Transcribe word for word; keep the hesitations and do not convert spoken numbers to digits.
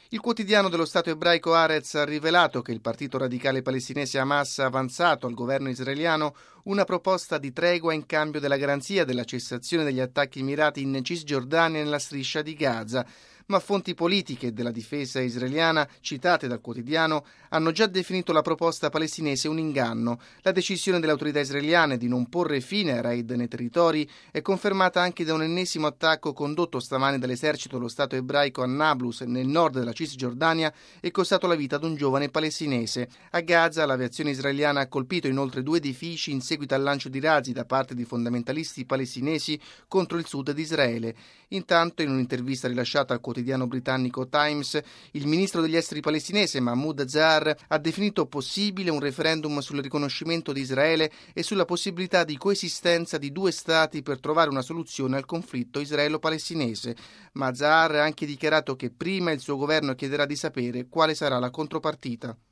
Il quotidiano dello Stato ebraico Haaretz ha rivelato che il partito radicale palestinese Hamas ha avanzato al governo israeliano una proposta di tregua in cambio della garanzia della cessazione degli attacchi mirati in Cisgiordania e nella striscia di Gaza. Ma fonti politiche della difesa israeliana, citate dal quotidiano, hanno già definito la proposta palestinese un inganno. La decisione delle autorità israeliane di non porre fine ai raid nei territori è confermata anche da un ennesimo attacco condotto stamane dall'esercito dello Stato ebraico a Nablus, nel nord della Cisgiordania, e costato la vita ad un giovane palestinese. A Gaza l'aviazione israeliana ha colpito inoltre due edifici in seguito al lancio di razzi da parte di fondamentalisti palestinesi contro il sud di Israele. Intanto, in un'intervista rilasciata al quotidiano britannico Times, il ministro degli esteri palestinese Mahmoud Zahar ha definito possibile un referendum sul riconoscimento di Israele e sulla possibilità di coesistenza di due stati per trovare una soluzione al conflitto israelo-palestinese. Ma Zahar ha anche dichiarato che prima il suo governo chiederà di sapere quale sarà la contropartita.